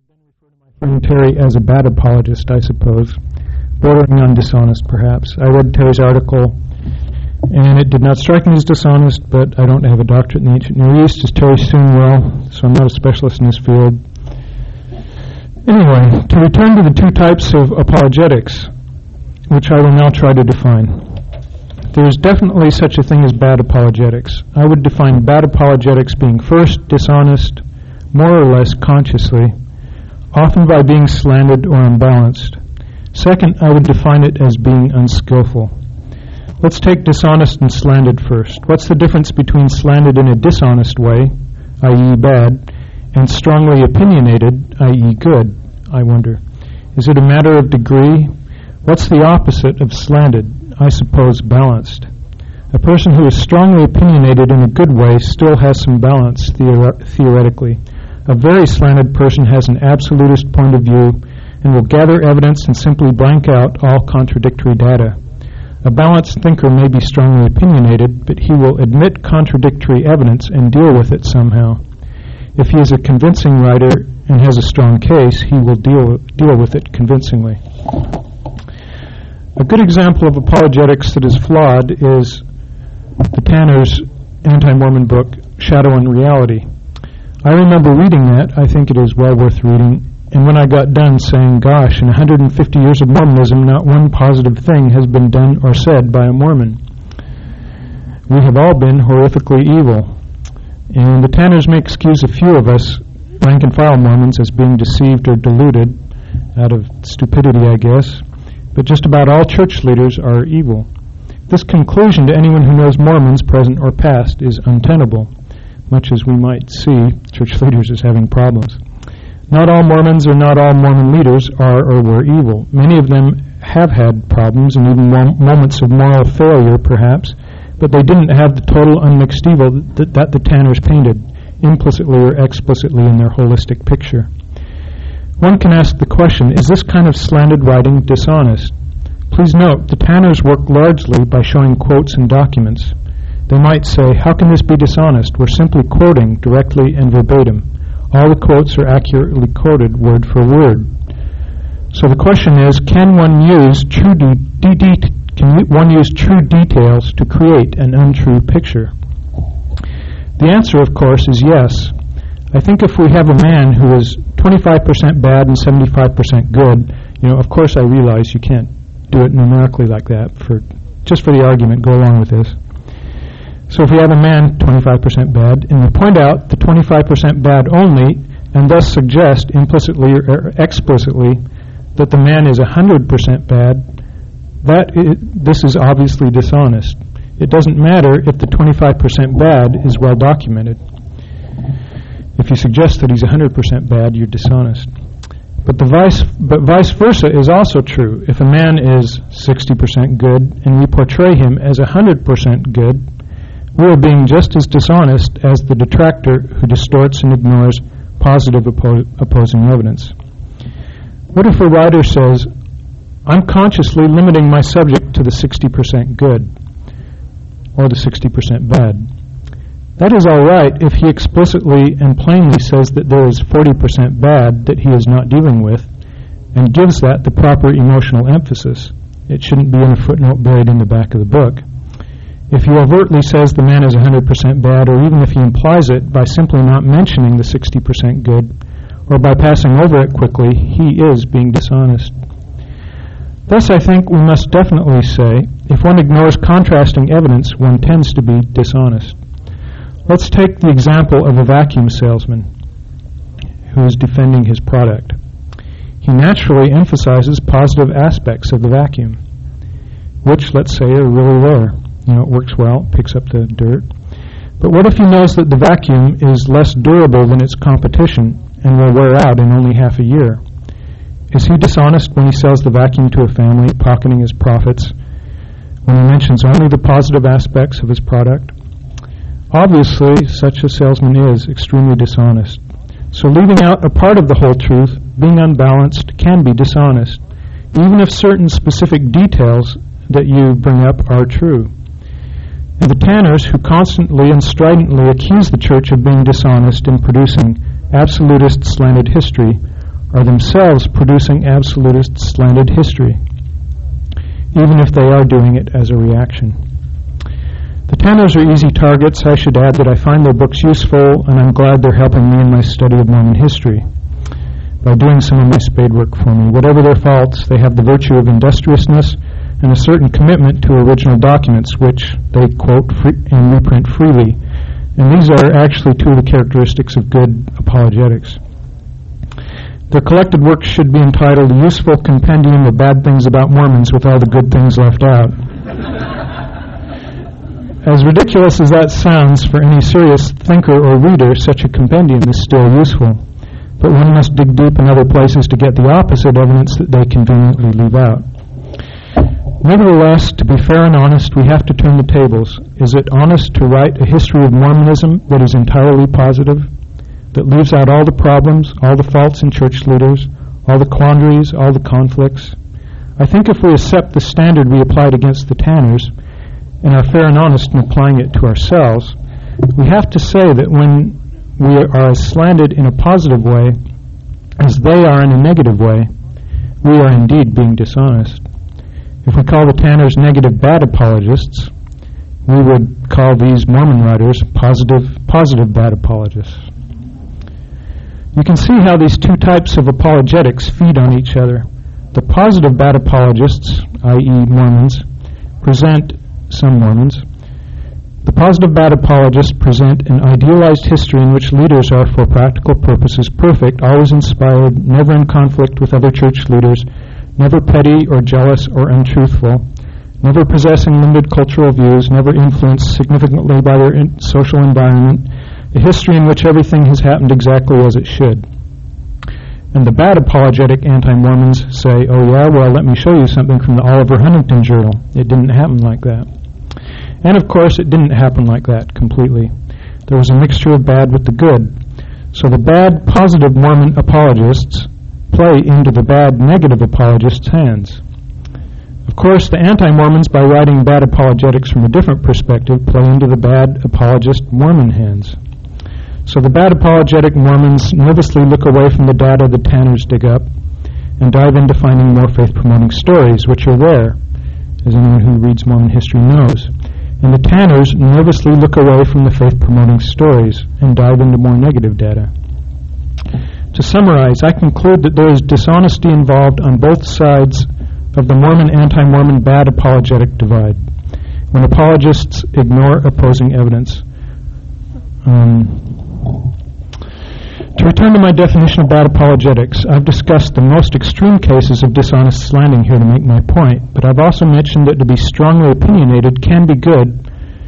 friend Terry as a bad apologist, I suppose, bordering on dishonest, perhaps. I read Terry's article, and it did not strike me as dishonest, but I don't have a doctorate in the ancient Near East, as Terry soon will, so I'm not a specialist in this field. Anyway, to return to the two types of apologetics, which I will now try to define. There is definitely such a thing as bad apologetics. I would define bad apologetics being first, dishonest, more or less consciously, often by being slanted or unbalanced. Second, I would define it as being unskillful. Let's take dishonest and slanted first. What's the difference between slanted in a dishonest way, i.e. bad, and strongly opinionated, i.e. good, I wonder? Is it a matter of degree? What's the opposite of slanted? I suppose balanced. A person who is strongly opinionated in a good way still has some balance, theoretically. A very slanted person has an absolutist point of view and will gather evidence and simply blank out all contradictory data. A balanced thinker may be strongly opinionated, but he will admit contradictory evidence and deal with it somehow. If he is a convincing writer and has a strong case, he will deal with it convincingly. A good example of apologetics that is flawed is the Tanner's anti-Mormon book, Shadow and Reality. I remember reading that. I think it is well worth reading. And when I got done saying, gosh, in 150 years of Mormonism, not one positive thing has been done or said by a Mormon. We have all been horrifically evil. And the Tanners may excuse a few of us, rank and file Mormons, as being deceived or deluded, out of stupidity, I guess. But just about all church leaders are evil. This conclusion to anyone who knows Mormons, present or past, is untenable, much as we might see church leaders as having problems. Not all Mormons or not all Mormon leaders are or were evil. Many of them have had problems and even moments of moral failure, perhaps, but they didn't have the total unmixed evil that the Tanners painted, implicitly or explicitly in their holistic picture. One can ask the question, is this kind of slanted writing dishonest? Please note, the Tanners work largely by showing quotes and documents. They might say, how can this be dishonest? We're simply quoting directly and verbatim. All the quotes are accurately quoted word for word. So the question is, can one use true details to create an untrue picture? The answer, of course, is yes. I think if we have a man who is 25% bad and 75% good, of course I realize you can't do it numerically like that, just for the argument, go along with this. So if we have a man 25% bad, and we point out the 25% bad only, and thus suggest implicitly or explicitly that the man is 100% bad, this is obviously dishonest. It doesn't matter if the 25% bad is well documented. If you suggest that he's 100% bad, you're dishonest. But vice versa is also true. If a man is 60% good and we portray him as 100% good, we are being just as dishonest as the detractor who distorts and ignores positive opposing evidence. What if a writer says, I'm consciously limiting my subject to the 60% good or the 60% bad? That is all right if he explicitly and plainly says that there is 40% bad that he is not dealing with and gives that the proper emotional emphasis. It shouldn't be in a footnote buried in the back of the book. If he overtly says the man is 100% bad, or even if he implies it by simply not mentioning the 60% good, or by passing over it quickly, he is being dishonest. Thus, I think we must definitely say, if one ignores contrasting evidence, one tends to be dishonest. Let's take the example of a vacuum salesman who is defending his product. He naturally emphasizes positive aspects of the vacuum, which, let's say, are really rare. It works well, picks up the dirt. But what if he knows that the vacuum is less durable than its competition and will wear out in only half a year? Is he dishonest when he sells the vacuum to a family, pocketing his profits, when he mentions only the positive aspects of his product? Obviously, such a salesman is extremely dishonest. So leaving out a part of the whole truth, being unbalanced, can be dishonest, even if certain specific details that you bring up are true. And the Tanners, who constantly and stridently accuse the church of being dishonest in producing absolutist slanted history, are themselves producing absolutist slanted history, even if they are doing it as a reaction. The Tanners are easy targets. I should add that I find their books useful, and I'm glad they're helping me in my study of Mormon history by doing some of my spade work for me. Whatever their faults, they have the virtue of industriousness and a certain commitment to original documents, which they quote and reprint freely. And these are actually two of the characteristics of good apologetics. Their collected works should be entitled A Useful Compendium of Bad Things About Mormons with All the Good Things Left Out. As ridiculous as that sounds, for any serious thinker or reader, such a compendium is still useful. But one must dig deep in other places to get the opposite evidence that they conveniently leave out. Nevertheless, to be fair and honest, we have to turn the tables. Is it honest to write a history of Mormonism that is entirely positive, that leaves out all the problems, all the faults in church leaders, all the quandaries, all the conflicts? I think if we accept the standard we applied against the Tanners, and are fair and honest in applying it to ourselves, we have to say that when we are as slanted in a positive way as they are in a negative way, we are indeed being dishonest. If we call the Tanners negative bad apologists, we would call these Mormon writers positive bad apologists. You can see how these two types of apologetics feed on each other. The positive bad apologists, i.e. Mormons, The positive bad apologists present an idealized history in which leaders are, for practical purposes, perfect, always inspired, never in conflict with other church leaders, never petty or jealous or untruthful, never possessing limited cultural views, never influenced significantly by their social environment, a history in which everything has happened exactly as it should. And the bad apologetic anti-Mormons say, oh yeah, well, let me show you something from the Oliver Huntington Journal. It didn't happen like that. And of course, it didn't happen like that completely. There was a mixture of bad with the good. So the bad positive Mormon apologists play into the bad negative apologists' hands. Of course, the anti-Mormons, by writing bad apologetics from a different perspective, play into the bad apologist Mormon hands. So the bad apologetic Mormons nervously look away from the data the Tanners dig up and dive into finding more faith-promoting stories, which are rare, as anyone who reads Mormon history knows. And the Tanners nervously look away from the faith-promoting stories and dive into more negative data. To summarize, I conclude that there is dishonesty involved on both sides of the Mormon anti-Mormon bad apologetic divide, when apologists ignore opposing evidence. To return to my definition of bad apologetics, I've discussed the most extreme cases of dishonest slandering here to make my point, but I've also mentioned that to be strongly opinionated can be good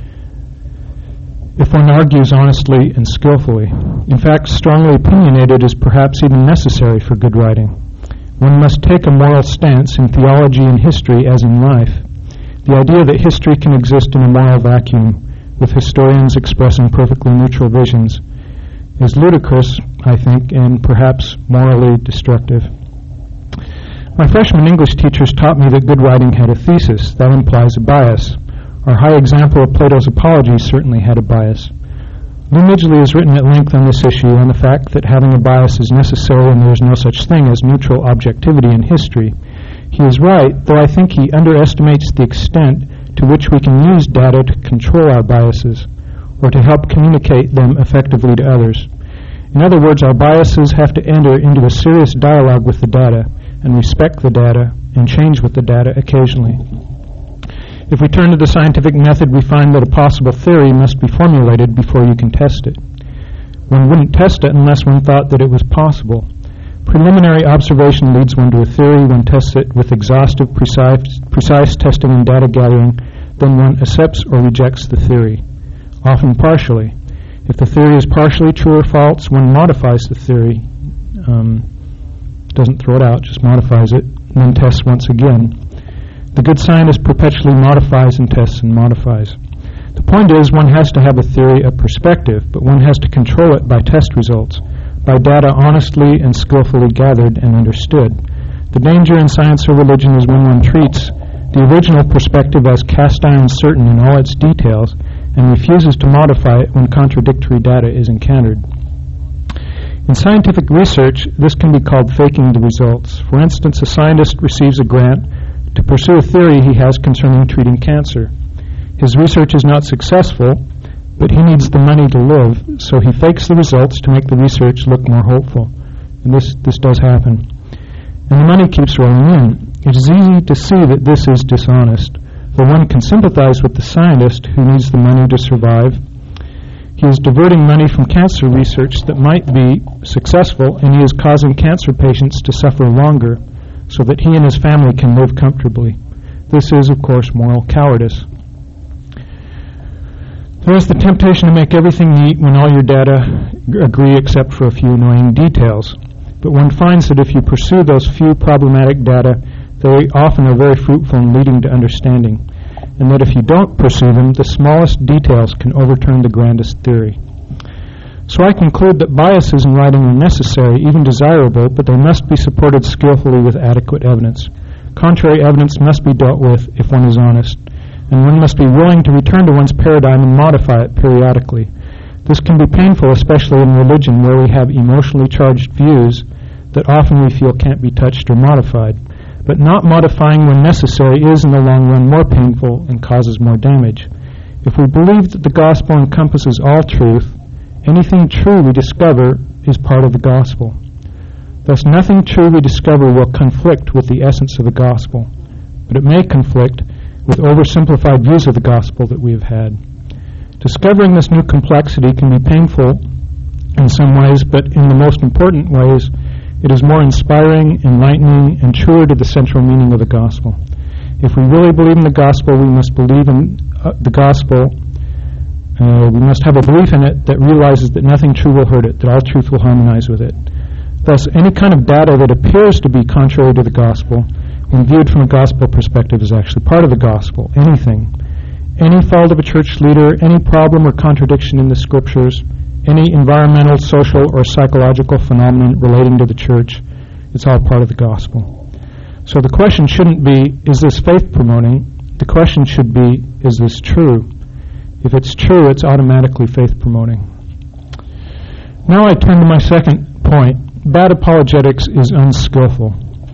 if one argues honestly and skillfully. In fact, strongly opinionated is perhaps even necessary for good writing. One must take a moral stance in theology and history as in life. The idea that history can exist in a moral vacuum, with historians expressing perfectly neutral visions, is ludicrous, I think, and perhaps morally destructive. My freshman English teachers taught me that good writing had a thesis. That implies a bias. Our high example of Plato's Apologies certainly had a bias. Lou Midgley has written at length on this issue, on the fact that having a bias is necessary and there is no such thing as neutral objectivity in history. He is right, though I think he underestimates the extent to which we can use data to control our biases or to help communicate them effectively to others. In other words, our biases have to enter into a serious dialogue with the data and respect the data and change with the data occasionally. If we turn to the scientific method, we find that a possible theory must be formulated before you can test it. One wouldn't test it unless one thought that it was possible. Preliminary observation leads one to a theory. One tests it with exhaustive, precise testing and data gathering. Then one accepts or rejects the theory, often partially. If the theory is partially true or false, one modifies the theory. Doesn't throw it out, just modifies it, and then tests once again. The good scientist perpetually modifies and tests and modifies. The point is, one has to have a theory of perspective, but one has to control it by test results, by data honestly and skillfully gathered and understood. The danger in science or religion is when one treats the original perspective as cast iron certain in all its details and refuses to modify it when contradictory data is encountered. In scientific research, this can be called faking the results. For instance, a scientist receives a grant to pursue a theory he has concerning treating cancer. His research is not successful, but he needs the money to live, so he fakes the results to make the research look more hopeful. And this does happen. And the money keeps rolling in. It is easy to see that this is dishonest, for one can sympathize with the scientist who needs the money to survive. He is diverting money from cancer research that might be successful, and he is causing cancer patients to suffer longer so that he and his family can live comfortably. This is, of course, moral cowardice. There is the temptation to make everything neat when all your data agree except for a few annoying details. But one finds that if you pursue those few problematic data, they often are very fruitful in leading to understanding, and that if you don't pursue them, the smallest details can overturn the grandest theory. So I conclude that biases in writing are necessary, even desirable, but they must be supported skillfully with adequate evidence. Contrary evidence must be dealt with if one is honest, and one must be willing to return to one's paradigm and modify it periodically. This can be painful, especially in religion, where we have emotionally charged views that often we feel can't be touched or modified. But not modifying when necessary is, in the long run, more painful and causes more damage. If we believe that the gospel encompasses all truth, anything true we discover is part of the gospel. Thus, nothing true we discover will conflict with the essence of the gospel, but it may conflict with oversimplified views of the gospel that we have had. Discovering this new complexity can be painful in some ways, but in the most important ways, it is more inspiring, enlightening, and truer to the central meaning of the gospel. If we really believe in the gospel, we must believe in the gospel. We must have a belief in it that realizes that nothing true will hurt it, that all truth will harmonize with it. Thus, any kind of data that appears to be contrary to the gospel, when viewed from a gospel perspective, is actually part of the gospel. Anything. Any fault of a church leader, any problem or contradiction in the scriptures, any environmental, social, or psychological phenomenon relating to the church, it's all part of the gospel. So the question shouldn't be, is this faith promoting? The question should be, is this true? If it's true, it's automatically faith promoting. Now I turn to my second point. Bad apologetics is unskillful.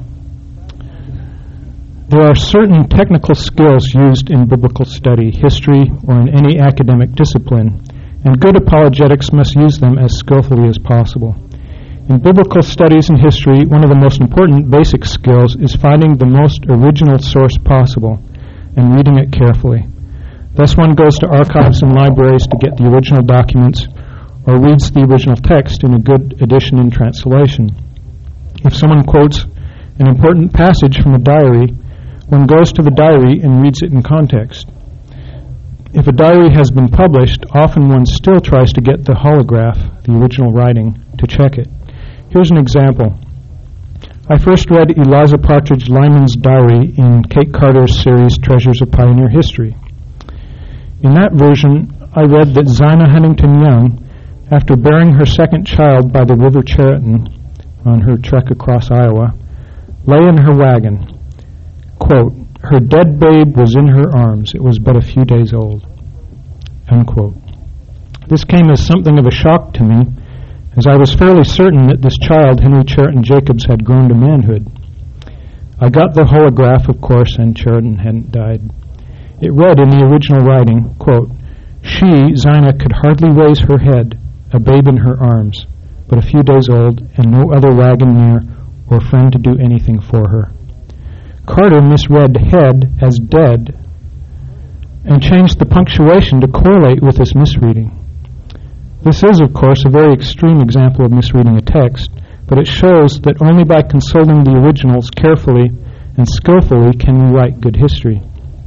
There are certain technical skills used in biblical study, history, or in any academic discipline, and good apologetics must use them as skillfully as possible. In biblical studies and history, one of the most important basic skills is finding the most original source possible and reading it carefully. Thus one goes to archives and libraries to get the original documents or reads the original text in a good edition and translation. If someone quotes an important passage from a diary, one goes to the diary and reads it in context. If a diary has been published, often one still tries to get the holograph, the original writing, to check it. Here's an example. I first read Eliza Partridge Lyman's diary in Kate Carter's series Treasures of Pioneer History. In that version, I read that Zina Huntington Young, after bearing her second child by the River Chariton on her trek across Iowa, lay in her wagon. Quote, "Her dead babe was in her arms. It was but a few days old." Unquote. This came as something of a shock to me, as I was fairly certain that this child, Henry Chariton Jacobs, had grown to manhood. I got the holograph, of course, and Chariton hadn't died. It read in the original writing, quote, "She, Zina, could hardly raise her head, a babe in her arms, but a few days old, and no other wagon near or friend to do anything for her." Carter misread head as dead and changed the punctuation to correlate with this misreading. This is, of course, a very extreme example of misreading a text, but it shows that only by consulting the originals carefully and skillfully can we write good history.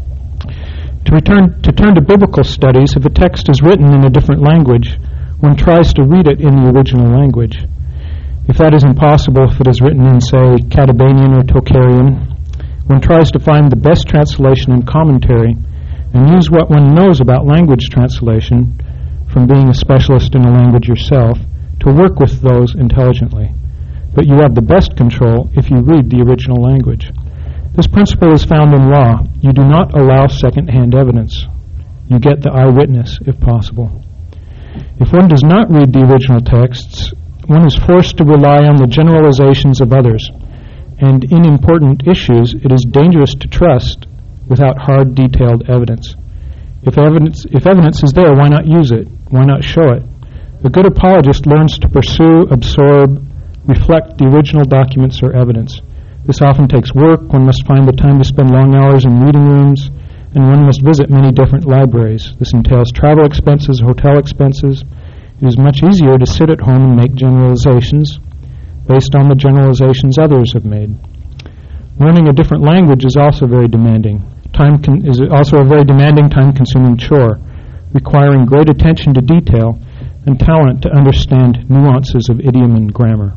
To turn to biblical studies, if a text is written in a different language, one tries to read it in the original language. If that is impossible, if it is written in, say, Catabanian or Tocharian, one tries to find the best translation and commentary and use what one knows about language translation, from being a specialist in a language yourself, to work with those intelligently. But you have the best control if you read the original language. This principle is found in law. You do not allow second-hand evidence. You get the eyewitness, if possible. If one does not read the original texts, one is forced to rely on the generalizations of others, and in important issues it is dangerous to trust without hard, detailed evidence. If evidence is there, why not use it? Why not show it? A good apologist learns to pursue, absorb, reflect the original documents or evidence. This often takes work. One must find the time to spend long hours in reading rooms, and one must visit many different libraries. This entails travel expenses, hotel expenses. It is much easier to sit at home and make generalizations based on the generalizations others have made. Learning a different language is also very demanding. Is also a very demanding, time-consuming chore, requiring great attention to detail and talent to understand nuances of idiom and grammar.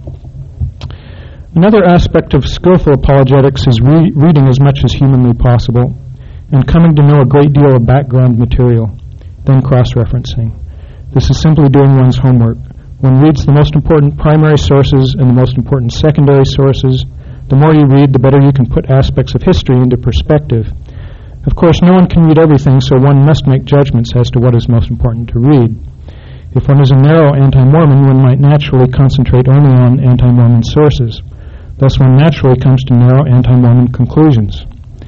Another aspect of skillful apologetics is reading as much as humanly possible and coming to know a great deal of background material, then cross-referencing. This is simply doing one's homework. One reads the most important primary sources and the most important secondary sources. The more you read, the better you can put aspects of history into perspective. Of course, no one can read everything, so one must make judgments as to what is most important to read. If one is a narrow anti-Mormon, one might naturally concentrate only on anti-Mormon sources. Thus, one naturally comes to narrow anti-Mormon conclusions,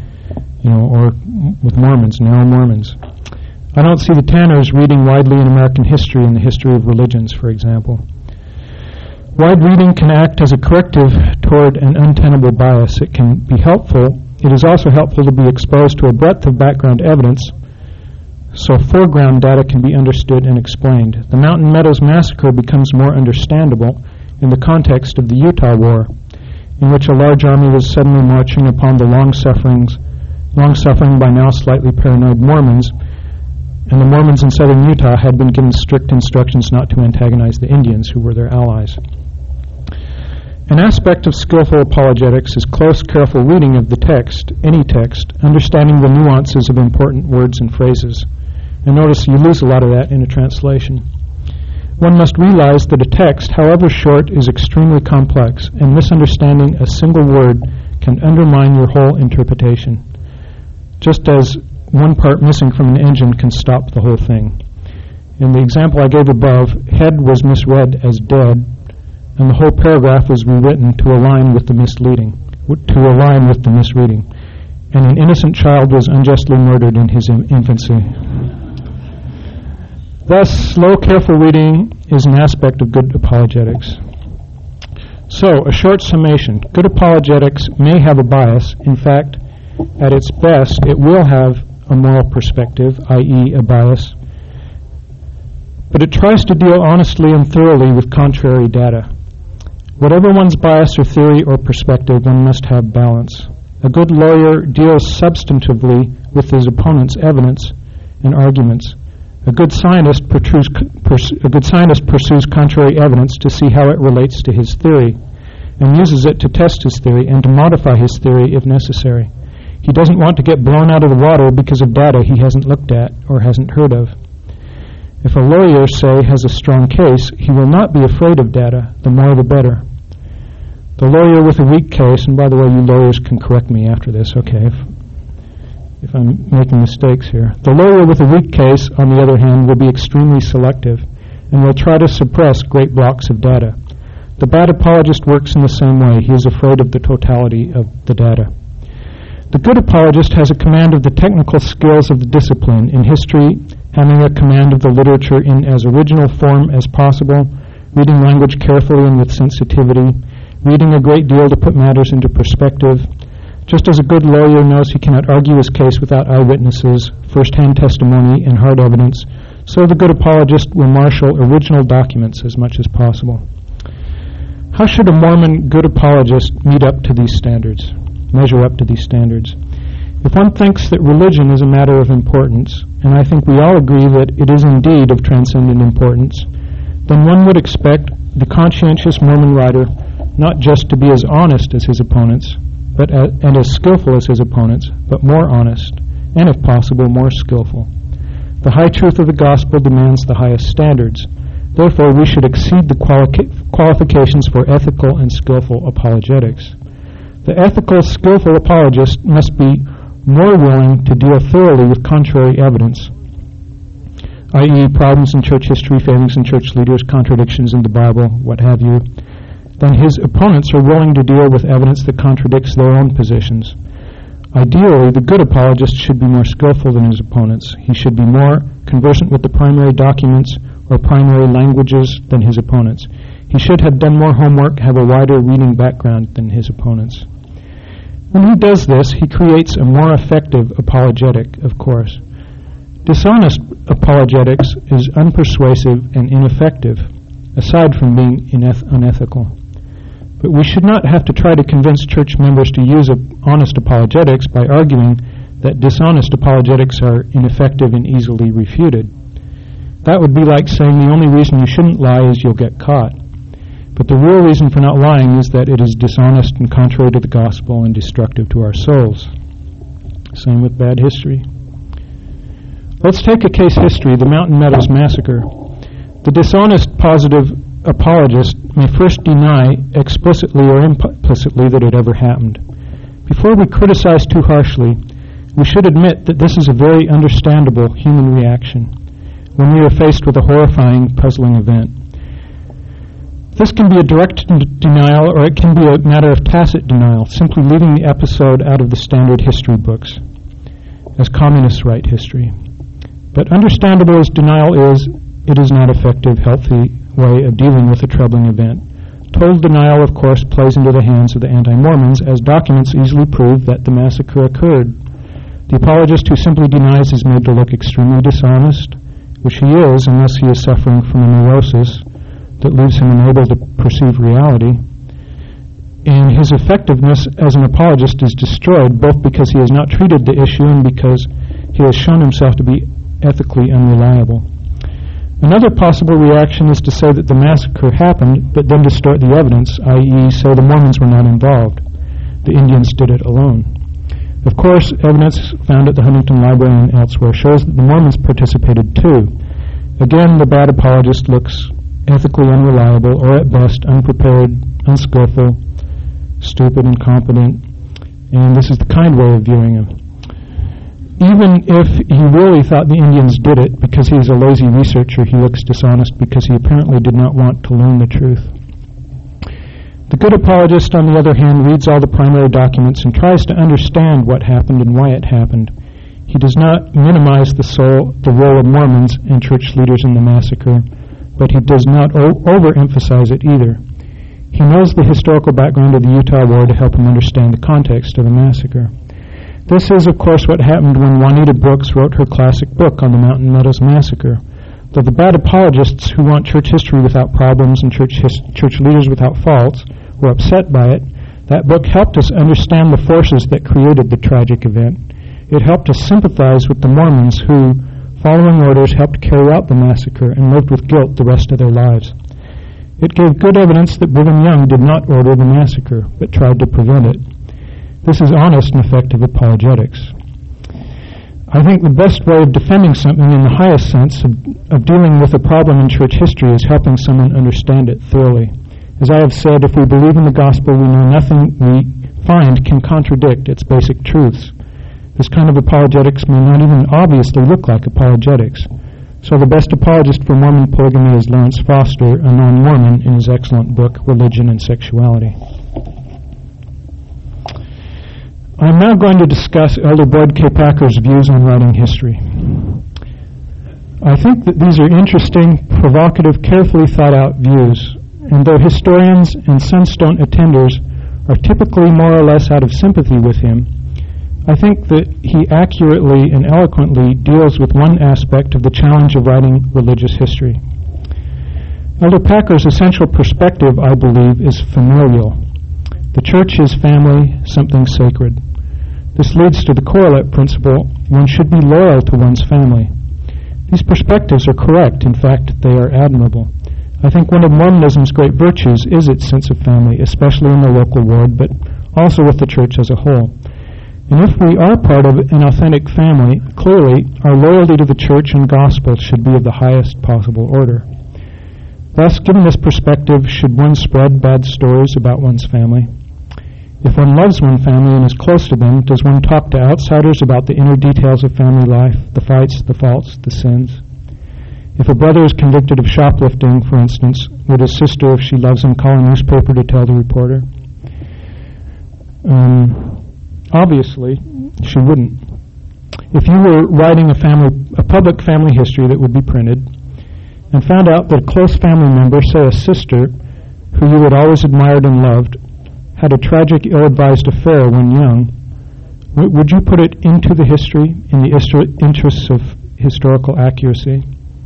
or with Mormons, narrow Mormons. I don't see the Tanners reading widely in American history and the history of religions, for example. Wide reading can act as a corrective toward an untenable bias. It can be helpful. It is also helpful to be exposed to a breadth of background evidence so foreground data can be understood and explained. The Mountain Meadows Massacre becomes more understandable in the context of the Utah War, in which a large army was suddenly marching upon the long-suffering by now slightly paranoid Mormons, and the Mormons in southern Utah had been given strict instructions not to antagonize the Indians, who were their allies. An aspect of skillful apologetics is close, careful reading of the text, any text, understanding the nuances of important words and phrases. And notice you lose a lot of that in a translation. One must realize that a text, however short, is extremely complex, and misunderstanding a single word can undermine your whole interpretation, just as one part missing from an engine can stop the whole thing. In the example I gave above, head was misread as dead, and the whole paragraph was rewritten to align with the misreading, and an innocent child was unjustly murdered in his infancy. Thus, slow, careful reading is an aspect of good apologetics. So, a short summation. Good apologetics may have a bias. In fact, at its best, it will have a moral perspective, i.e., a bias. But it tries to deal honestly and thoroughly with contrary data. Whatever one's bias or theory or perspective, one must have balance. A good lawyer deals substantively with his opponent's evidence and arguments. A good scientist pursues contrary evidence to see how it relates to his theory, and uses it to test his theory and to modify his theory if necessary. He doesn't want to get blown out of the water because of data he hasn't looked at or hasn't heard of. If a lawyer, say, has a strong case, he will not be afraid of data, the more the better. The lawyer with a weak case, and by the way, you lawyers can correct me after this, okay, if I'm making mistakes here. The lawyer with a weak case, on the other hand, will be extremely selective and will try to suppress great blocks of data. The bad apologist works in the same way. He is afraid of the totality of the data. The good apologist has a command of the technical skills of the discipline. In history, having a command of the literature in as original form as possible, reading language carefully and with sensitivity, reading a great deal to put matters into perspective. Just as a good lawyer knows he cannot argue his case without eyewitnesses, first-hand testimony, and hard evidence, so the good apologist will marshal original documents as much as possible. How should a Mormon good apologist measure up to these standards? If one thinks that religion is a matter of importance, and I think we all agree that it is indeed of transcendent importance, then one would expect the conscientious Mormon writer not just to be as honest as his opponents, and as skillful as his opponents, but more honest, and if possible, more skillful. The high truth of the gospel demands the highest standards. Therefore, we should exceed the qualifications for ethical and skillful apologetics. The ethical, skillful apologist must be more willing to deal thoroughly with contrary evidence. i.e. problems in church history, failings in church leaders, contradictions in the Bible, what have you, then his opponents are willing to deal with evidence that contradicts their own positions. Ideally, the good apologist should be more skillful than his opponents. He should be more conversant with the primary documents or primary languages than his opponents. He should have done more homework, have a wider reading background than his opponents. When he does this, he creates a more effective apologetic, of course. Dishonest apologetics is unpersuasive and ineffective, aside from being unethical. But we should not have to try to convince church members to use honest apologetics by arguing that dishonest apologetics are ineffective and easily refuted. That would be like saying the only reason you shouldn't lie is you'll get caught. But the real reason for not lying is that it is dishonest and contrary to the gospel and destructive to our souls. Same with bad history. Let's take a case history, the Mountain Meadows Massacre. The dishonest positive apologist may first deny explicitly or implicitly that it ever happened. Before we criticize too harshly, we should admit that this is a very understandable human reaction when we are faced with a horrifying, puzzling event. This can be a direct denial, or it can be a matter of tacit denial, simply leaving the episode out of the standard history books, as communists write history. But understandable as denial is, it is not effective, healthy way of dealing with a troubling event. Total denial, of course, plays into the hands of the anti-Mormons, as documents easily prove that the massacre occurred. The apologist who simply denies is made to look extremely dishonest, which he is unless he is suffering from a neurosis that leaves him unable to perceive reality. And his effectiveness as an apologist is destroyed, both because he has not treated the issue and because he has shown himself to be ethically unreliable. Another possible reaction is to say that the massacre happened, but then distort the evidence, i.e. say the Mormons were not involved. The Indians did it alone. Of course, evidence found at the Huntington Library and elsewhere shows that the Mormons participated too. Again, the bad apologist looks ethically unreliable, or at best unprepared, unskillful, stupid, incompetent, and this is the kind way of viewing him. Even if he really thought the Indians did it because he is a lazy researcher, he looks dishonest because he apparently did not want to learn the truth. The good apologist, on the other hand, reads all the primary documents and tries to understand what happened and why it happened. He does not minimize the role of Mormons and church leaders in the massacre, but he does not overemphasize it either. He knows the historical background of the Utah War to help him understand the context of the massacre. This is, of course, what happened when Juanita Brooks wrote her classic book on the Mountain Meadows Massacre. Though the bad apologists who want church history without problems and church leaders without faults were upset by it, that book helped us understand the forces that created the tragic event. It helped us sympathize with the Mormons who, following orders, helped carry out the massacre and lived with guilt the rest of their lives. It gave good evidence that Brigham Young did not order the massacre, but tried to prevent it. This is honest and effective apologetics. I think the best way of defending something in the highest sense of dealing with a problem in church history is helping someone understand it thoroughly. As I have said, if we believe in the gospel, we know nothing we find can contradict its basic truths. This kind of apologetics may not even obviously look like apologetics. So the best apologist for Mormon polygamy is Lawrence Foster, a non-Mormon, in his excellent book, Religion and Sexuality. I'm now going to discuss Elder Boyd K. Packer's views on writing history. I think that these are interesting, provocative, carefully thought-out views, and though historians and Sunstone attenders are typically more or less out of sympathy with him, I think that he accurately and eloquently deals with one aspect of the challenge of writing religious history. Elder Packer's essential perspective, I believe, is familial. The church is family, something sacred. This leads to the correlate principle: one should be loyal to one's family. These perspectives are correct. In fact, they are admirable. I think one of Mormonism's great virtues is its sense of family, especially in the local ward, but also with the church as a whole. And if we are part of an authentic family, clearly our loyalty to the church and gospel should be of the highest possible order. Thus, given this perspective, should one spread bad stories about one's family? If one loves one family and is close to them, does one talk to outsiders about the inner details of family life, the fights, the faults, the sins? If a brother is convicted of shoplifting, for instance, would his sister, if she loves him, call a newspaper to tell the reporter? Obviously, she wouldn't. If you were writing a public family history that would be printed, and found out that a close family member, say a sister, who you had always admired and loved, had a tragic, ill-advised affair when young, would you put it into the history in the interests of historical accuracy?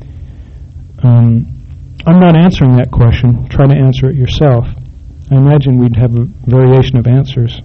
I'm not answering that question. Try to answer it yourself. I imagine we'd have a variation of answers.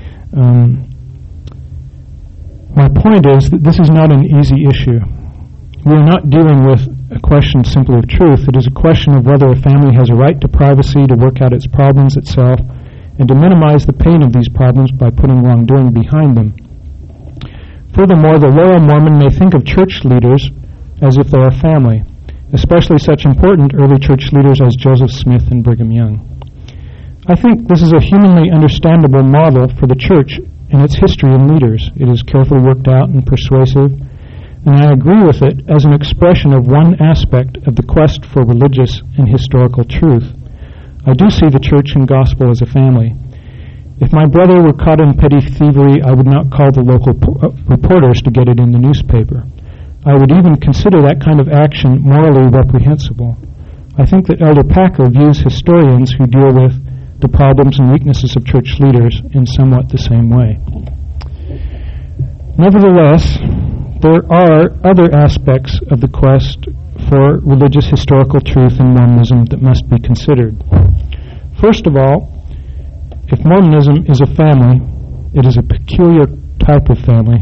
My point is that this is not an easy issue. We are not dealing with a question simply of truth. It is a question of whether a family has a right to privacy, to work out its problems itself, and to minimize the pain of these problems by putting wrongdoing behind them. Furthermore, the loyal Mormon may think of church leaders as if they are family, especially such important early church leaders as Joseph Smith and Brigham Young. I think this is a humanly understandable model for the church in its history and leaders. It is carefully worked out and persuasive, and I agree with it as an expression of one aspect of the quest for religious and historical truth. I do see the church and gospel as a family. If my brother were caught in petty thievery, I would not call the local reporters to get it in the newspaper. I would even consider that kind of action morally reprehensible. I think that Elder Packer views historians who deal with the problems and weaknesses of church leaders in somewhat the same way. Nevertheless, there are other aspects of the quest for religious historical truth in Mormonism that must be considered. First of all, if Mormonism is a family, it is a peculiar type of family.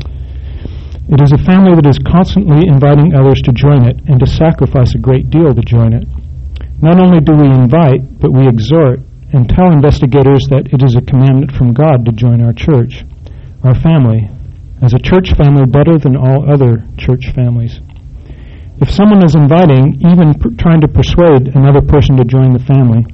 It is a family that is constantly inviting others to join it and to sacrifice a great deal to join it. Not only do we invite, but we exhort and tell investigators that it is a commandment from God to join our church, our family, as a church family better than all other church families. If someone is inviting, even trying to persuade another person to join the family,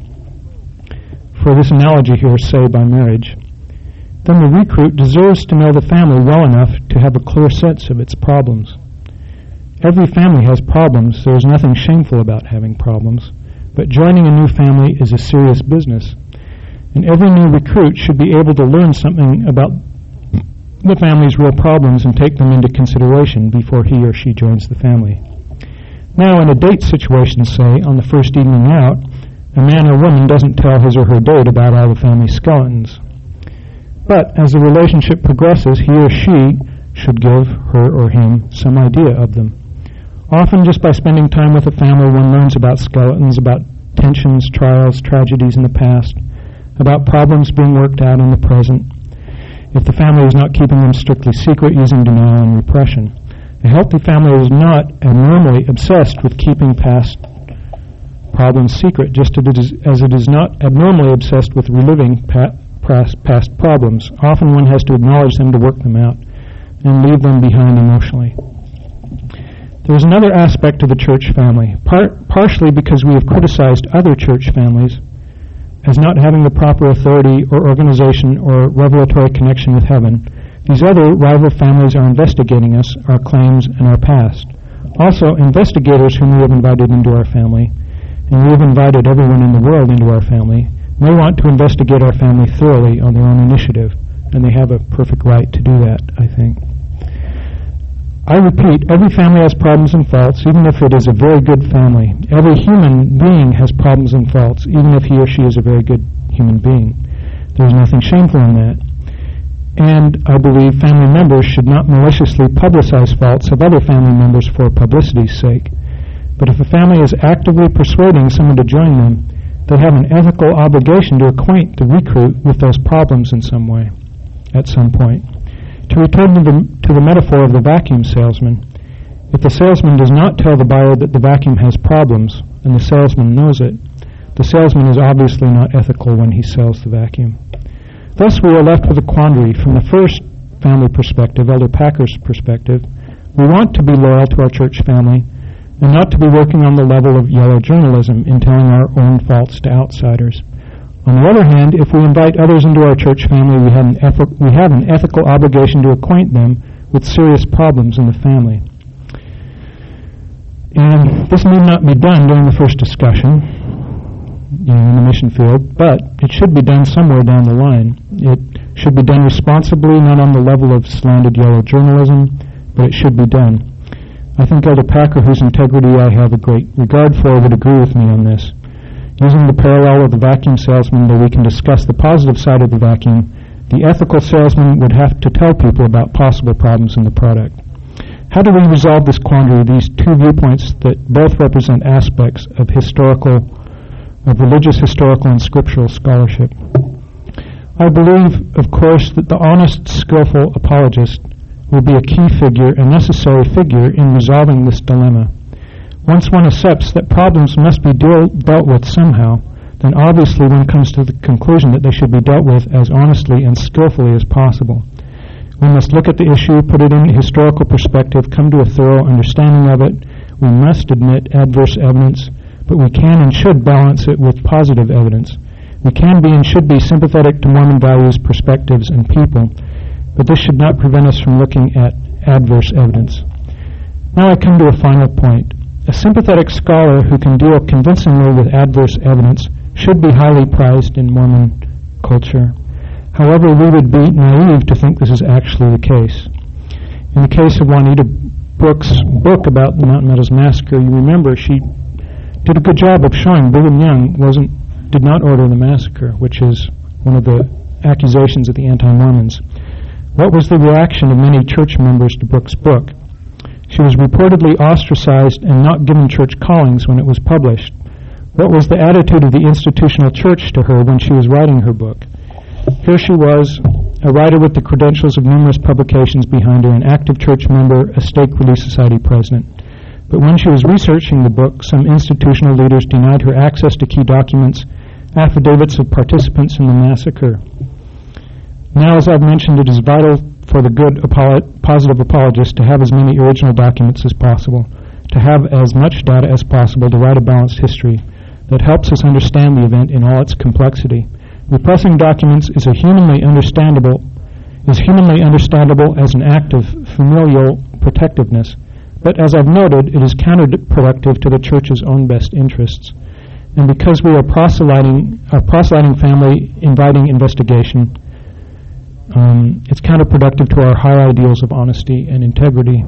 for this analogy here, say by marriage, then the recruit deserves to know the family well enough to have a clear sense of its problems. Every family has problems. There is nothing shameful about having problems, but joining a new family is a serious business, and every new recruit should be able to learn something about the family's real problems and take them into consideration before he or she joins the family. Now, in a date situation, say, on the first evening out, a man or woman doesn't tell his or her date about all the family skeletons. But as the relationship progresses, he or she should give her or him some idea of them. Often just by spending time with a family, one learns about skeletons, about tensions, trials, tragedies in the past, about problems being worked out in the present, if the family is not keeping them strictly secret using denial and repression. A healthy family is not abnormally obsessed with keeping past problems secret, just as it is not abnormally obsessed with reliving past problems. Often one has to acknowledge them to work them out and leave them behind emotionally. There is another aspect of the church family, partially because we have criticized other church families as not having the proper authority or organization or revelatory connection with heaven. These other rival families are investigating us, our claims, and our past. Also, investigators whom we have invited into our family, and we have invited everyone in the world into our family, may want to investigate our family thoroughly on their own initiative, and they have a perfect right to do that, I think. I repeat, every family has problems and faults, even if it is a very good family. Every human being has problems and faults, even if he or she is a very good human being. There is nothing shameful in that. And I believe family members should not maliciously publicize faults of other family members for publicity's sake. But if a family is actively persuading someone to join them, they have an ethical obligation to acquaint the recruit with those problems in some way, at some point. To return to the metaphor of the vacuum salesman, if the salesman does not tell the buyer that the vacuum has problems, and the salesman knows it, the salesman is obviously not ethical when he sells the vacuum. Thus we are left with a quandary. From the first family perspective, Elder Packer's perspective, we want to be loyal to our church family and not to be working on the level of yellow journalism in telling our own faults to outsiders. On the other hand, if we invite others into our church family, we have an ethical obligation to acquaint them with serious problems in the family. And this need not be done during the first discussion, in the mission field, but it should be done somewhere down the line. It should be done responsibly, not on the level of slanted yellow journalism, but it should be done. I think Elder Packer, whose integrity I have a great regard for, would agree with me on this. Using the parallel of the vacuum salesman, though we can discuss the positive side of the vacuum, the ethical salesman would have to tell people about possible problems in the product. How do we resolve this quandary, these two viewpoints that both represent aspects of religious, historical, and scriptural scholarship? I believe, of course, that the honest, skillful apologist will be a key figure, a necessary figure in resolving this dilemma. Once one accepts that problems must be dealt with somehow, then obviously one comes to the conclusion that they should be dealt with as honestly and skillfully as possible. We must look at the issue, put it in a historical perspective, come to a thorough understanding of it. We must admit adverse evidence, but we can and should balance it with positive evidence. We can be and should be sympathetic to Mormon values, perspectives, and people, but this should not prevent us from looking at adverse evidence. Now I come to a final point. A sympathetic scholar who can deal convincingly with adverse evidence should be highly prized in Mormon culture. However, we would be naive to think this is actually the case. In the case of Juanita Brooks' book about the Mountain Meadows Massacre, you remember she did a good job of showing Brigham Young did not order the massacre, which is one of the accusations of the anti-Mormons. What was the reaction of many church members to Brooks' book? She was reportedly ostracized and not given church callings when it was published. What was the attitude of the institutional church to her when she was writing her book? Here she was, a writer with the credentials of numerous publications behind her, an active church member, a stake Relief Society president. But when she was researching the book, some institutional leaders denied her access to key documents, affidavits of participants in the massacre. Now, as I've mentioned, it is vital for the good positive apologist to have as many original documents as possible, to have as much data as possible to write a balanced history that helps us understand the event in all its complexity. Repressing documents is humanly understandable as an act of familial protectiveness, but as I've noted, it is counterproductive to the Church's own best interests. And because we are proselyting family inviting investigation, it's counterproductive to our high ideals of honesty and integrity.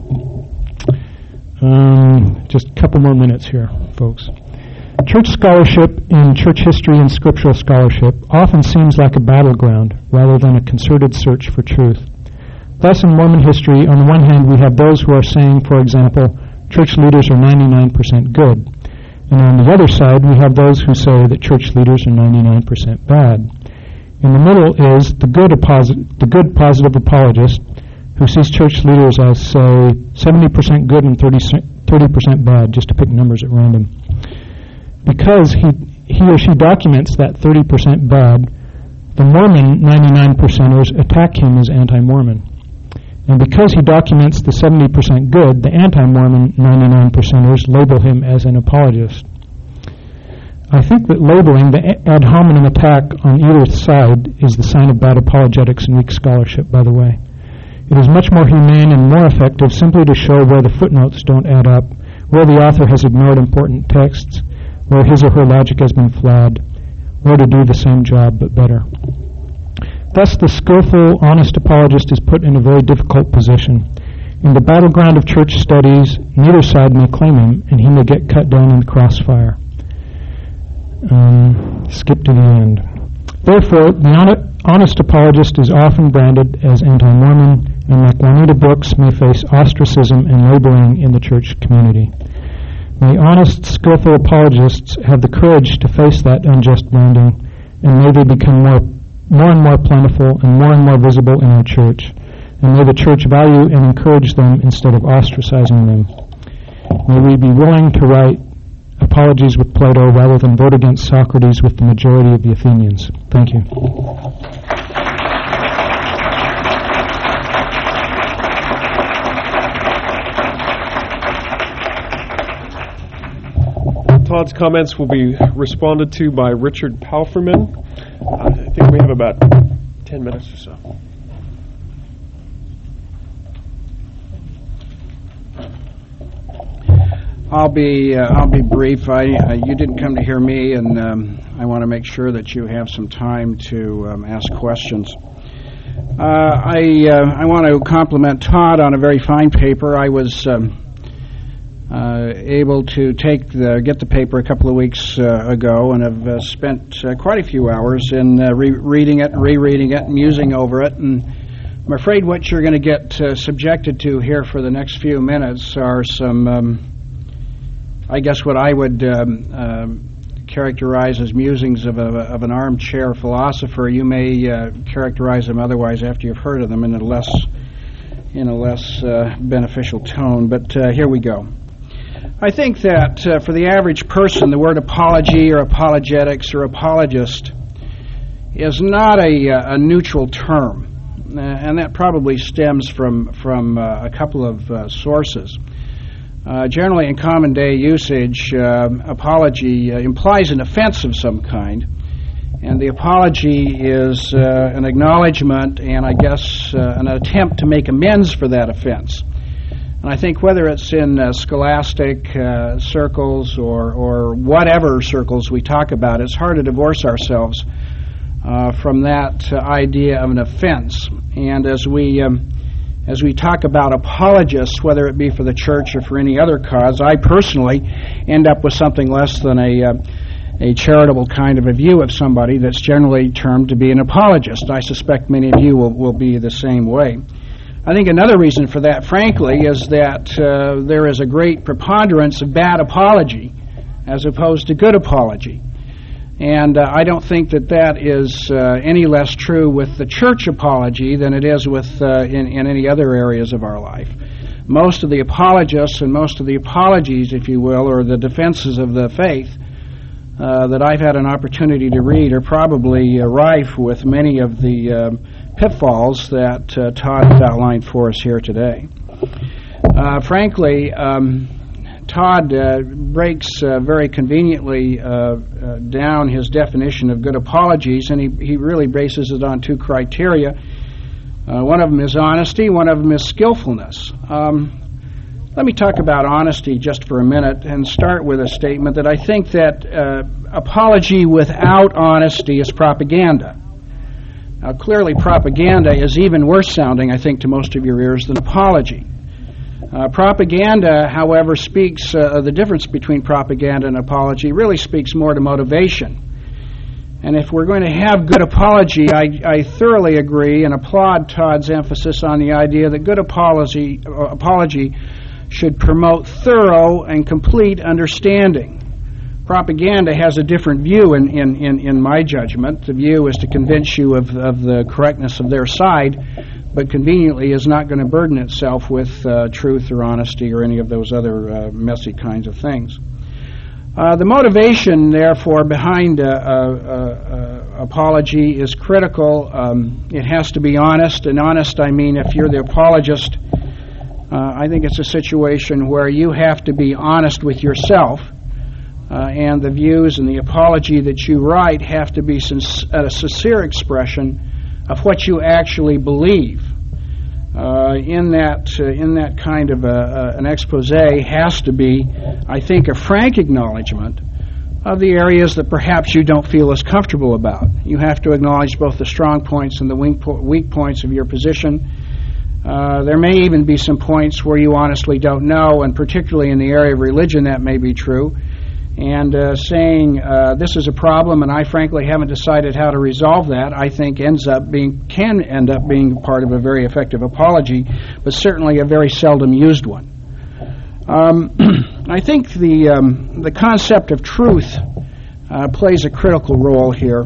Just a couple more minutes here, folks. Church scholarship in church history and scriptural scholarship often seems like a battleground rather than a concerted search for truth. Thus, in Mormon history, on the one hand, we have those who are saying, for example, church leaders are 99% good. And on the other side, we have those who say that church leaders are 99% bad. In the middle is the good positive apologist who sees church leaders as, say, 70% good and 30% bad, just to pick numbers at random. Because he or she documents that 30% bad, the Mormon 99%ers attack him as anti-Mormon. And because he documents the 70% good, the anti-Mormon 99%ers label him as an apologist. I think that labeling the ad hominem attack on either side is the sign of bad apologetics and weak scholarship, by the way. It is much more humane and more effective simply to show where the footnotes don't add up, where the author has ignored important texts, where his or her logic has been flawed, or to do the same job but better. Thus, the skillful, honest apologist is put in a very difficult position. In the battleground of church studies, neither side may claim him, and he may get cut down in the crossfire. Skip to the end. Therefore, the honest apologist is often branded as anti-Mormon, and like Juanita Brooks, may face ostracism and labeling in the church community. May honest, skillful apologists have the courage to face that unjust branding, and may they become more and more plentiful and more visible in our church. And may the church value and encourage them instead of ostracizing them. May we be willing to write apologies with Plato rather than vote against Socrates with the majority of the Athenians. Thank you. Todd's comments will be responded to by Richard Palferman. I think we have about 10 minutes or so. I'll be brief. You didn't come to hear me, and I want to make sure that you have some time to ask questions. I want to compliment Todd on a very fine paper. I was able to get the paper a couple of weeks ago, and have spent quite a few hours in rereading it, musing over it, and I'm afraid what you're going to get subjected to here for the next few minutes are some, I guess what I would characterize as musings of an armchair philosopher. You may characterize them otherwise after you've heard of them in a less beneficial tone, but here we go. I think that for the average person, the word apology or apologetics or apologist is not a neutral term, and that probably stems from a couple of sources. Generally, in common day usage, apology implies an offense of some kind, and the apology is an acknowledgement and, I guess, an attempt to make amends for that offense. And I think whether it's in scholastic circles or whatever circles we talk about, it's hard to divorce ourselves from that idea of an offense. And as we talk about apologists, whether it be for the church or for any other cause, I personally end up with something less than a charitable kind of a view of somebody that's generally termed to be an apologist. I suspect many of you will be the same way. I think another reason for that, frankly, is that there is a great preponderance of bad apology as opposed to good apology. And I don't think that is any less true with the church apology than it is with in any other areas of our life. Most of the apologists and most of the apologies, if you will, or the defenses of the faith that I've had an opportunity to read are probably rife with many of the pitfalls that Todd has outlined for us here today. Frankly, Todd breaks very conveniently down his definition of good apologies, and he really bases it on two criteria. One of them is honesty, one of them is skillfulness. Let me talk about honesty just for a minute and start with a statement that I think that apology without honesty is propaganda. Now, clearly propaganda is even worse sounding, I think, to most of your ears than apology. Propaganda, however, speaks, the difference between propaganda and apology really speaks more to motivation. And if we're going to have good apology, I thoroughly agree and applaud Todd's emphasis on the idea that good apology should promote thorough and complete understanding. Propaganda has a different view in my judgment. The view is to convince you of the correctness of their side, but conveniently is not going to burden itself with truth or honesty or any of those other messy kinds of things. The motivation, therefore, behind apology is critical. It has to be honest, and honest I mean if you're the apologist, I think it's a situation where you have to be honest with yourself, and the views and the apology that you write have to be a sincere expression of what you actually believe. In that kind of an expose has to be, I think, a frank acknowledgement of the areas that perhaps you don't feel as comfortable about. You have to acknowledge both the strong points and the weak points of your position. There may even be some points where you honestly don't know, and particularly in the area of religion that may be true. And saying this is a problem and I frankly haven't decided how to resolve that, I think can end up being part of a very effective apology, but certainly a very seldom used one. I think the concept of truth plays a critical role here.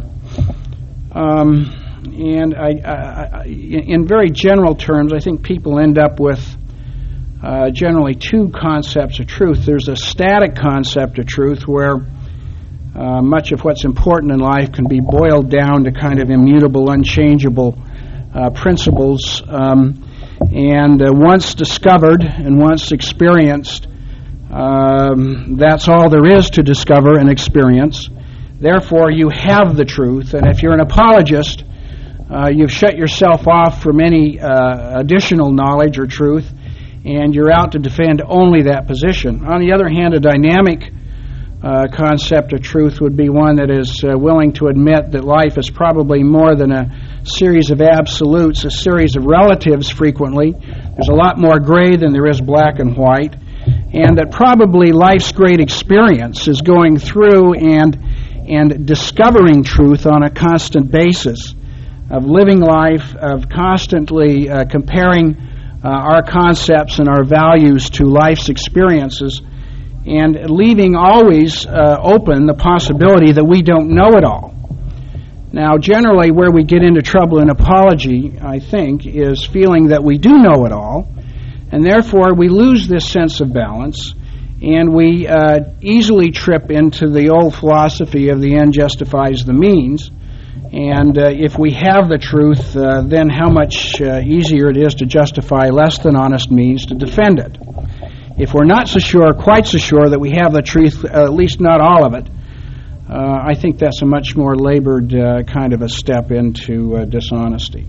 And in very general terms, I think people end up with generally two concepts of truth. There's a static concept of truth where much of what's important in life can be boiled down to kind of immutable, unchangeable principles. And once discovered and once experienced, that's all there is to discover and experience. Therefore, you have the truth. And if you're an apologist, you've shut yourself off from any additional knowledge or truth. and you're out to defend only that position. On the other hand, a dynamic concept of truth would be one that is willing to admit that life is probably more than a series of absolutes, a series of relatives frequently. There's a lot more gray than there is black and white, and that probably life's great experience is going through and discovering truth on a constant basis, of living life, of constantly comparing our concepts and our values to life's experiences, and leaving always open the possibility that we don't know it all. Now, generally, where we get into trouble in apology, I think, is feeling that we do know it all, and therefore we lose this sense of balance, and we easily trip into the old philosophy of the end justifies the means. And if we have the truth, then how much easier it is to justify less than honest means to defend it. If we're not so sure, quite so sure that we have the truth, at least not all of it, I think that's a much more labored kind of a step into dishonesty.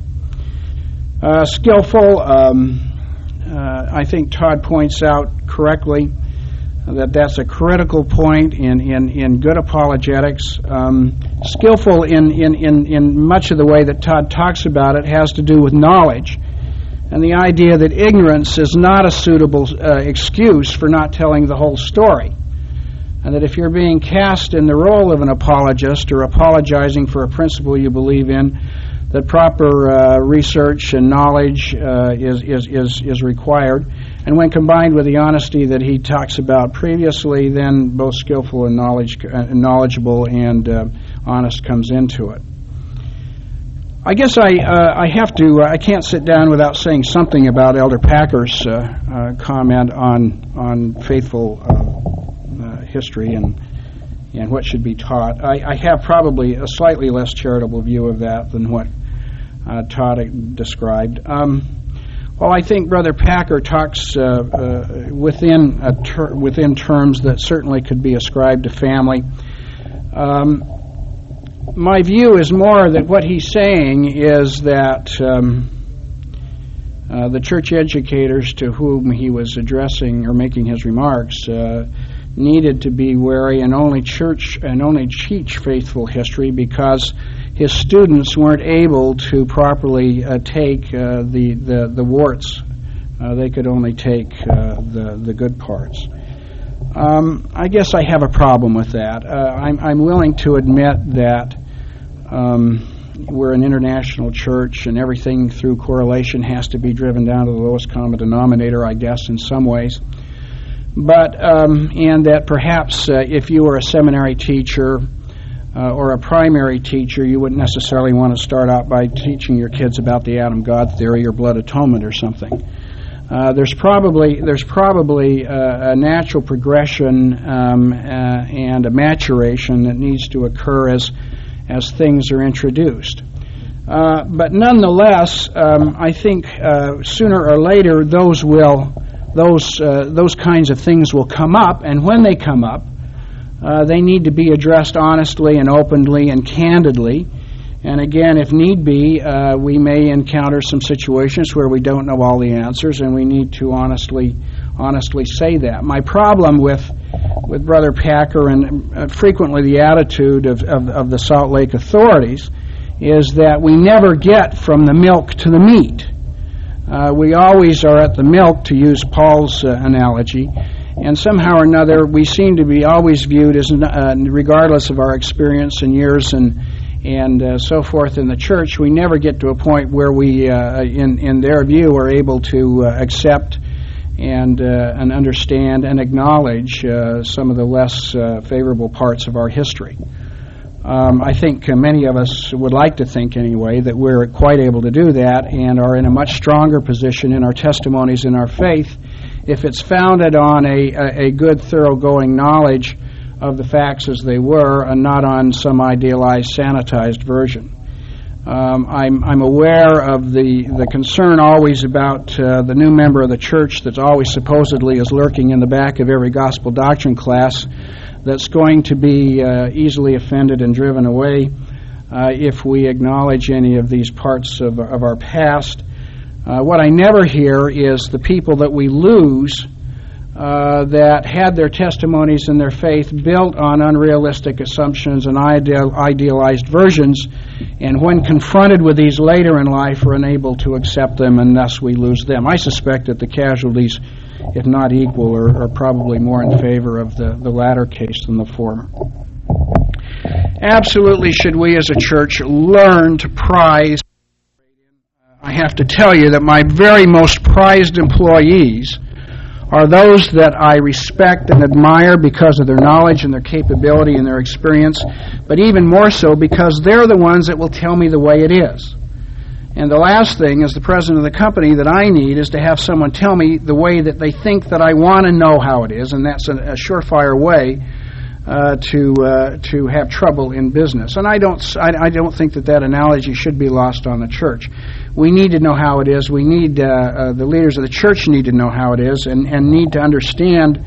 Skillful, I think Todd points out correctly that that's a critical point in good apologetics. Skillful in much of the way that Todd talks about it has to do with knowledge, and the idea that ignorance is not a suitable excuse for not telling the whole story, and that if you're being cast in the role of an apologist or apologizing for a principle you believe in, that proper research and knowledge is required. And when combined with the honesty that he talks about previously, then both skillful and knowledgeable and honest comes into it. I guess I have to. I can't sit down without saying something about Elder Packer's comment on faithful history and what should be taught. I have probably a slightly less charitable view of that than what Todd described. Well, I think Brother Packer talks within terms that certainly could be ascribed to family. My view is more that what he's saying is that the church educators to whom he was addressing or making his remarks needed to be wary and only teach faithful history because his students weren't able to properly take the warts. They could only take the good parts. I guess I have a problem with that. I'm willing to admit that we're an international church and everything through correlation has to be driven down to the lowest common denominator, I guess, in some ways. But, and that perhaps if you were a seminary teacher or a primary teacher, you wouldn't necessarily want to start out by teaching your kids about the Adam-God theory or blood atonement or something. There's probably a natural progression and a maturation that needs to occur as things are introduced. But nonetheless, I think sooner or later those kinds of things will come up, and when they come up, they need to be addressed honestly and openly and candidly. And again, if need be, we may encounter some situations where we don't know all the answers, and we need to honestly say that. My problem with Brother Packer and frequently the attitude of the Salt Lake authorities is that we never get from the milk to the meat. We always are at the milk, to use Paul's analogy, and somehow or another we seem to be always viewed as, regardless of our experience and years and so forth in the church, we never get to a point where we, in their view, are able to accept and understand and acknowledge some of the less favorable parts of our history. I think many of us would like to think, anyway, that we're quite able to do that and are in a much stronger position in our testimonies in our faith if it's founded on a good, thoroughgoing knowledge of the facts as they were and not on some idealized, sanitized version. I'm aware of the concern always about the new member of the church that's always supposedly is lurking in the back of every gospel doctrine class that's going to be easily offended and driven away if we acknowledge any of these parts of our past. What I never hear is the people that we lose that had their testimonies and their faith built on unrealistic assumptions and idealized versions, and when confronted with these later in life are unable to accept them, and thus we lose them. I suspect that the casualties, if not equal, are probably more in favor of the latter case than the former. Absolutely should we as a church learn to prize. I have to tell you that my very most prized employees are those that I respect and admire because of their knowledge and their capability and their experience, but even more so because they're the ones that will tell me the way it is. And the last thing, as the president of the company, that I need is to have someone tell me the way that they think that I want to know how it is, and that's a surefire way to have trouble in business. And I don't think that analogy should be lost on the church. We need to know how it is. We need the leaders of the church need to know how it is, and need to understand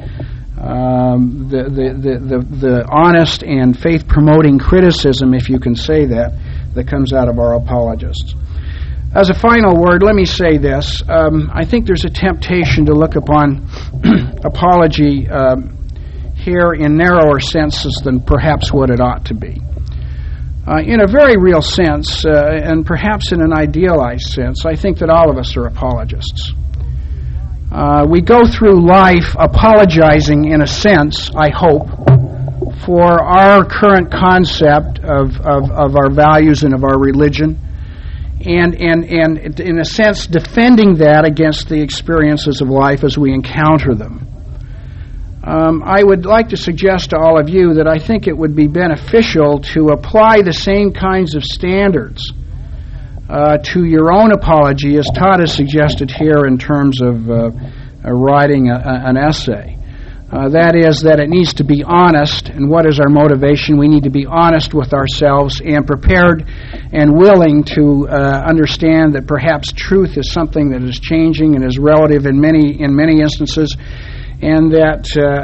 the honest and faith-promoting criticism, if you can say that comes out of our apologists. As a final word, let me say this. I think there's a temptation to look upon apology here in narrower senses than perhaps what it ought to be. In a very real sense, and perhaps in an idealized sense, I think that all of us are apologists. We go through life apologizing, in a sense, I hope, for our current concept of our values and of our religion, and in a sense defending that against the experiences of life as we encounter them. I would like to suggest to all of you that I think it would be beneficial to apply the same kinds of standards to your own apology as Todd has suggested here in terms of writing an essay. That is, that it needs to be honest, and what is our motivation? We need to be honest with ourselves and prepared and willing to understand that perhaps truth is something that is changing and is relative in many instances, and that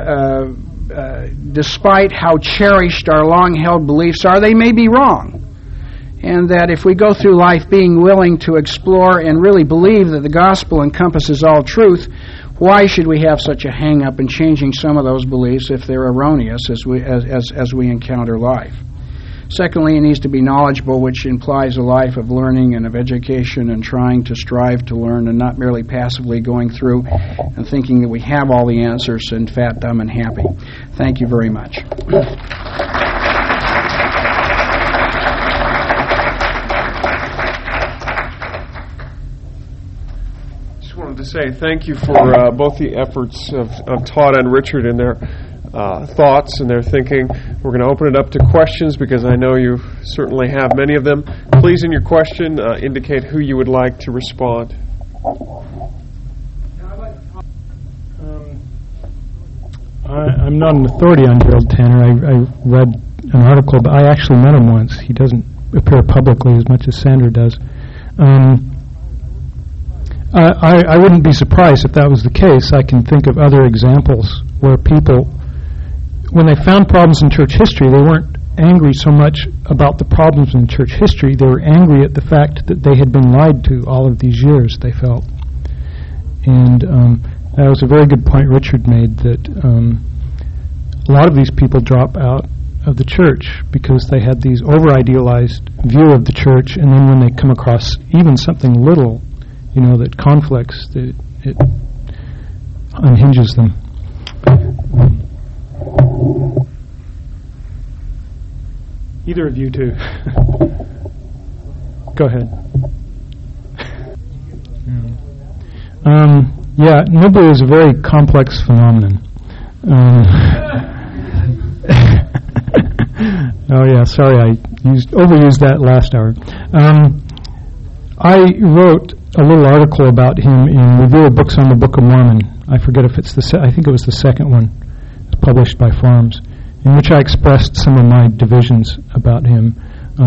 despite how cherished our long-held beliefs are, they may be wrong. And that if we go through life being willing to explore and really believe that the gospel encompasses all truth, why should we have such a hang-up in changing some of those beliefs if they're erroneous as we encounter life? Secondly, it needs to be knowledgeable, which implies a life of learning and of education and trying to strive to learn, and not merely passively going through and thinking that we have all the answers and fat, dumb, and happy. Thank you very much. Just wanted to say thank you for both the efforts of Todd and Richard in their thoughts and their thinking. We're going to open it up to questions because I know you certainly have many of them. Please, in your question, indicate who you would like to respond. I'm not an authority on Gerald Tanner. I read an article, but I actually met him once. He doesn't appear publicly as much as Sandra does. I wouldn't be surprised if that was the case. I can think of other examples where people, when they found problems in church history, they weren't angry so much about the problems in church history. They were angry at the fact that they had been lied to all of these years, they felt. And that was a very good point Richard made, that a lot of these people drop out of the church because they had these over-idealized view of the church, and then when they come across even something little, that conflicts, it unhinges them. Either of you two. Go ahead. Nibbler is a very complex phenomenon. Sorry, I overused that last hour. I wrote a little article about him in Review of Books on the Book of Mormon. I forget if it's I think it was the second one. It's published by Farms, in which I expressed some of my divisions about him.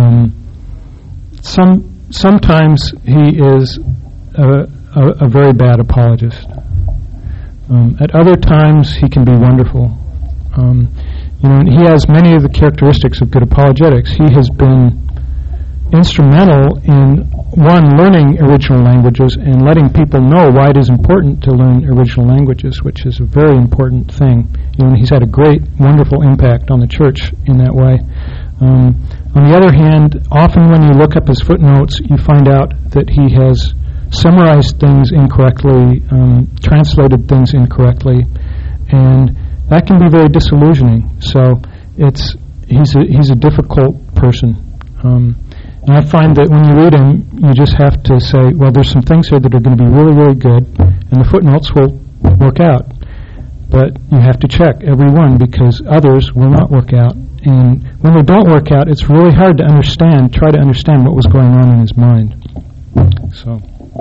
Sometimes he is a very bad apologist. At other times, he can be wonderful. He has many of the characteristics of good apologetics. He has been instrumental in, one, learning original languages and letting people know why it is important to learn original languages, which is a very important thing. And he's had a great, wonderful impact on the church in that way. On the other hand, often when you look up his footnotes, you find out that he has summarized things incorrectly, translated things incorrectly, and that can be very disillusioning. So he's a difficult person. And I find that when you read him, you just have to say, well, there's some things here that are going to be really, really good, and the footnotes will work out. But you have to check every one because others will not work out. And when they don't work out, it's really hard to try to understand what was going on in his mind. So,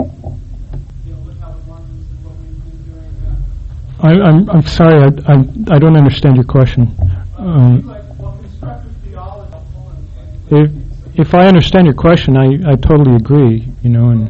I'm sorry, I don't understand your question. If I understand your question, I totally agree. And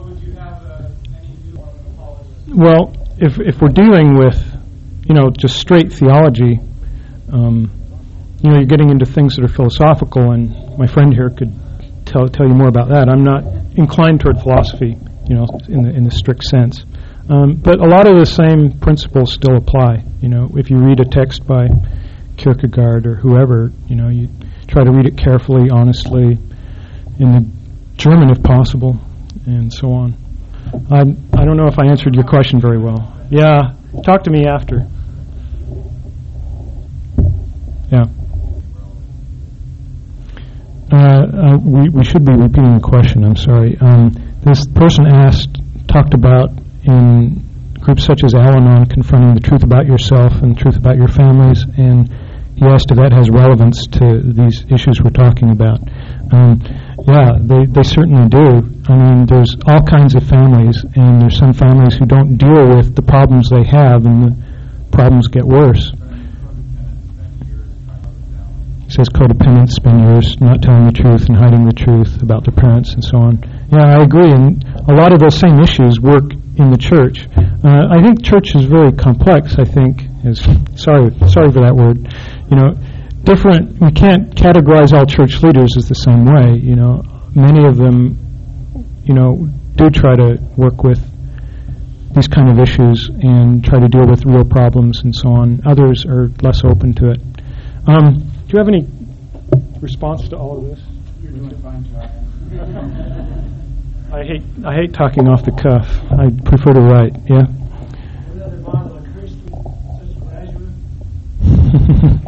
well, if we're dealing with just straight theology, you're getting into things that are philosophical, and my friend here could tell you more about that. I'm not inclined toward philosophy, in the strict sense. But a lot of the same principles still apply. If you read a text by Kierkegaard or whoever, you try to read it carefully, honestly, in the German if possible, and so on. I don't know if I answered your question very well. Yeah, talk to me after. Yeah. We should be repeating the question, I'm sorry. This person talked about in groups such as Al-Anon confronting the truth about yourself and the truth about your families, and he asked if that has relevance to these issues we're talking about. Yeah, they certainly do. I mean, there's all kinds of families, and there's some families who don't deal with the problems they have, and the problems get worse. He says codependents spend years not telling the truth and hiding the truth about their parents and so on. Yeah, I agree, and a lot of those same issues work in the church. I think church is very complex, sorry for that word. Different, we can't categorize all church leaders as the same way. Many of them, do try to work with these kind of issues and try to deal with real problems and so on. Others are less open to it. Do you have any response to all of this? You're doing fine, Todd. I hate talking off the cuff. I prefer to write. Yeah. Another model of Christian, such a graduate.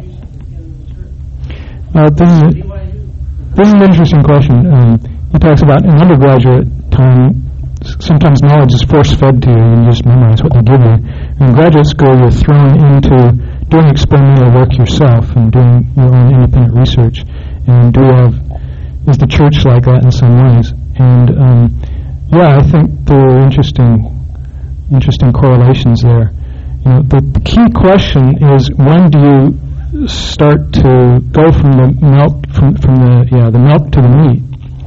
This is an interesting question. He talks about in undergraduate time, sometimes knowledge is force-fed to you and you just memorize what they give you. In graduate school, you're thrown into doing experimental work yourself and doing your own independent research. And is the church like that in some ways? And yeah, I think there are interesting correlations there. The key question is, when do you start to go from the milk the milk to the meat?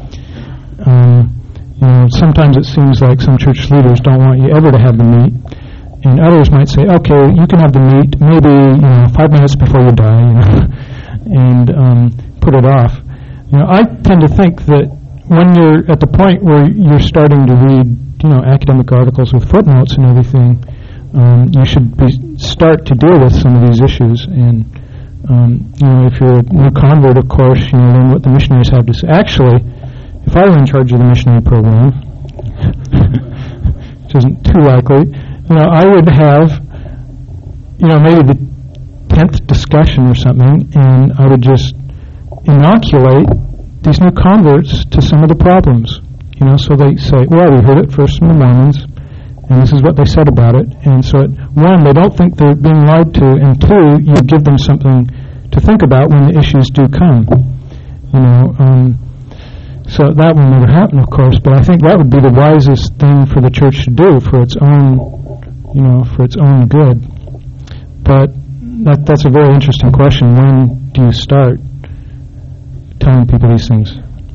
Sometimes it seems like some church leaders don't want you ever to have the meat, and others might say, okay, you can have the meat maybe 5 minutes before you die, and put it off. I tend to think that when you're at the point where you're starting to read academic articles with footnotes and everything, you should start to deal with some of these issues. And if you're a new convert, of course, learn what the missionaries have to say. Actually, if I were in charge of the missionary program, which isn't too likely, I would have, maybe the 10th discussion or something, and I would just inoculate these new converts to some of the problems. So they say, well, we heard it first from the Mormons, and this is what they said about it. And so, one, they don't think they're being lied to, and two, you give them something to think about when the issues do come. So that will never happen, of course, but I think that would be the wisest thing for the church to do for its own, good. But that's a very interesting question. When do you start telling people these things?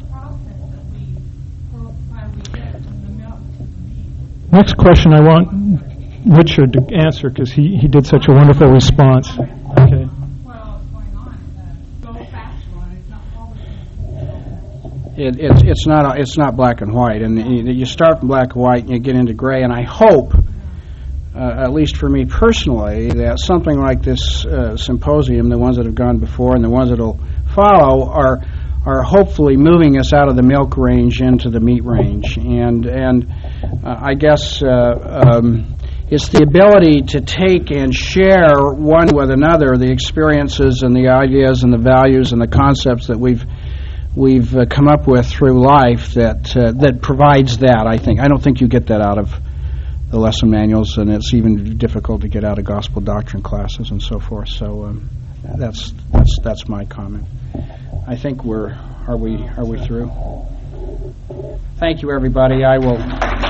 Next question I want Richard to answer because he did such a wonderful response. Okay. It's not black and white, and you start from black and white and you get into gray. And I hope, at least for me personally, that something like this symposium, the ones that have gone before and the ones that will follow, are hopefully moving us out of the milk range into the meat range. And I guess it's the ability to take and share one with another the experiences and the ideas and the values and the concepts that we've come up with through life that provides that. I don't think you get that out of the lesson manuals, and it's even difficult to get out of gospel doctrine classes and so forth. So that's my comment. I think are we through? Thank you, everybody. I will